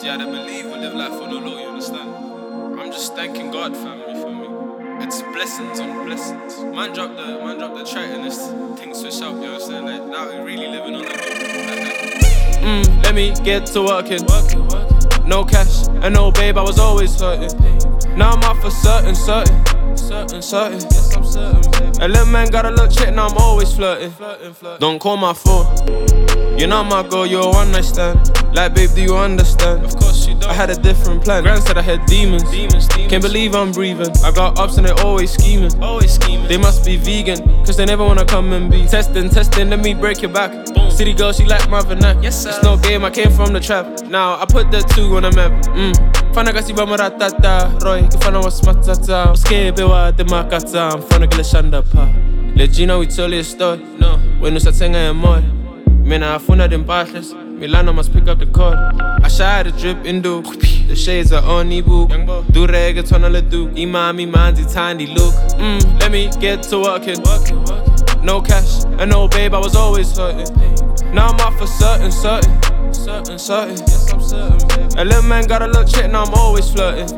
Yeah, they believe we live life on the low, you understand? I'm just thanking God, fam, you feel me? It's blessings on blessings. Man drop the track and this thing switch up, you understand? Like, now we really living on the low. Let me get to working. No cash and no babe, I was always hurting. Now I'm out for certain. Yes, I'm certain, baby. A little man got a little chick, now I'm always flirting. Don't call my phone. You're not my girl, you're a one night stand. Like, babe, do you understand? Of course you don't. I had a different plan. Grand said I had demons. Can't believe I'm breathing. I got ups and they always scheming. They must be vegan, cause they never wanna come and be testing, let me break your back. Boom. City girl, she like my vernac. Yes, sir. It's no game, I came from the trap. Now I put the 2 on the map. Fana kasi ba maratata. Roy, kifana was matata. Uskebewa de makata. I'm fana gila shanda pa. Let Gina, we tell you a story. No. When you start singing more. Mina afuna dem pashless. Milano must pick up the cord. I shy the drip indo. The shades are on Ibu. Do reggaeton on the Duke. Imami manzi tiny look. Let me get to working. No cash and no babe, I was always hurting. Now I'm out for certain. Yes, I'm certain, baby. A little man got a little chick, now I'm always flirting.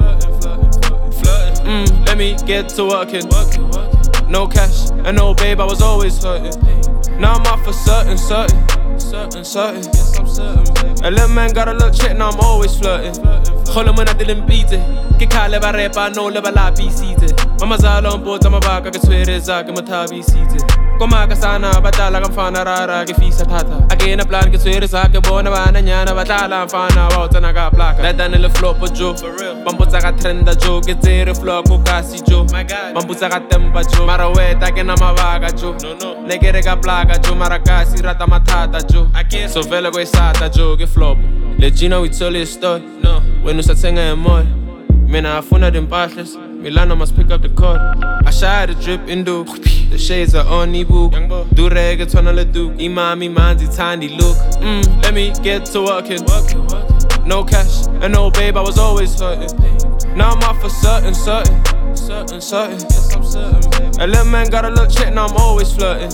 Let me get to working. No cash and no babe, I was always hurting. Now I'm out for certain. Yes, I'm certain, baby. A little man got a little chick, now I'm always flirting. Kholo mona dilin beat. Ke khale ba repa no le ba la bisite. Mama zalo mbota mabaka ke tshwere zake mothabi sitse. Komaka sana batala ka mfana rara ke fisa thata. Again a plan ke tshwere zake bona bana nyana batala mfana wa utsana ka plaka. La dane le flop jo. For real. Bambutsa ka trenda jo ke tsere flop ko kasi jo. My God. Bambutsa ka tempa jo. Mara weta ke na mabaka jo. No. Negere ka plaka jo mara kasi rata mathata jo. I guess. So vele ko isata jo ke flop. Let Gina, we tell you a story. No. When you start singing more. Mina afuna dem pashless. Milano must pick up the cord. I shy the drip indo. The shades are on Ibu. Do reggaeton on the Duke. Imami manzi tiny look. Let me get to working. No cash and no babe, I was always hurting. Now I'm out for certain. Yes, I'm certain, baby. A little man got a little chick, now I'm always flirting.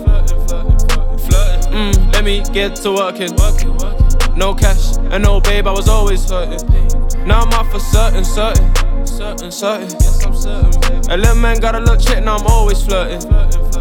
Let me get to working. No cash and no babe, I was always hurting. Now I'm out for certain. Yes, I'm certain, baby. A little man got a little chick, now I'm always flirting.